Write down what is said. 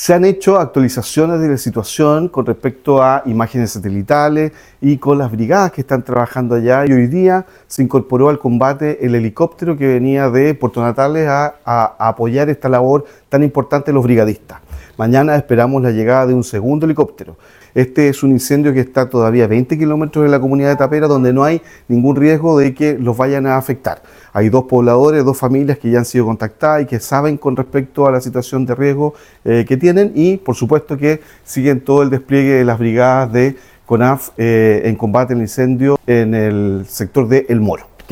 Se han hecho actualizaciones de la situación con respecto a imágenes satelitales y con las brigadas que están trabajando allá, y hoy día se incorporó al combate el helicóptero que venía de Puerto Natales a apoyar esta labor tan importante de los brigadistas. Mañana esperamos la llegada de un segundo helicóptero. Este es un incendio que está todavía a 20 kilómetros de la comunidad de Tapera, donde no hay ningún riesgo de que los vayan a afectar. Hay dos pobladores, dos familias que ya han sido contactadas y que saben con respecto a la situación de riesgo que tienen, y por supuesto que siguen todo el despliegue de las brigadas de CONAF en combate al incendio en el sector de El Moro.